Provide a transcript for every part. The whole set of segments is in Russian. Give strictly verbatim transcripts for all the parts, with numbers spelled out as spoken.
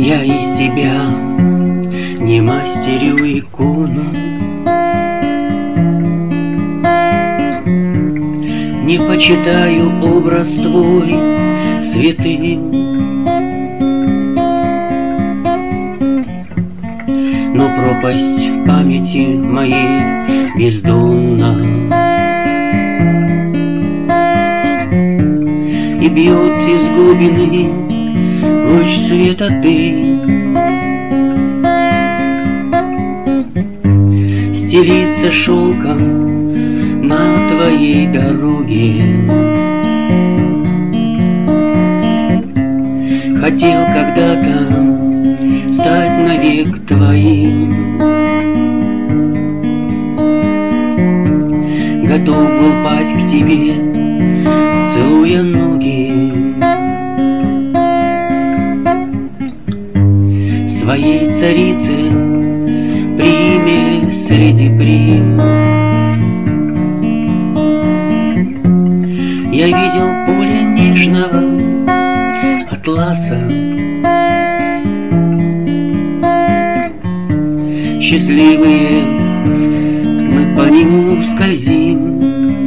Я из тебя не мастерю икону, не почитаю образ твой святым, но пропасть памяти моей бездонна, и бьет из глубины луч света ты. Стелится шелком на твоей дороге. Хотел когда-то стать навек твоим, готов был пасть к тебе, целуя ноги. Своей царицы приме среди прим. Я видел поле нежного атласа, счастливые мы по нему скользим,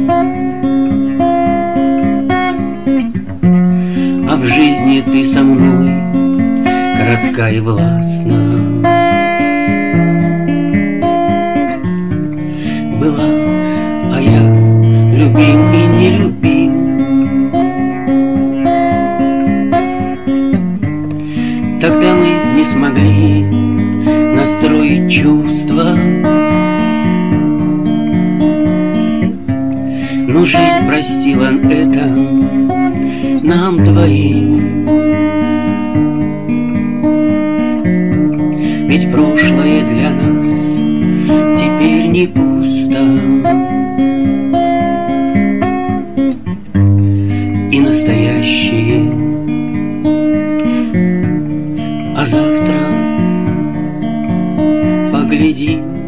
а в жизни ты со мной коротка и властна. Была, а я любим и не любим. Тогда мы не смогли настроить чувства, но жизнь простила это нам двоим. Ведь прошлое для нас теперь не пусто, и настоящее, а завтра поглядим.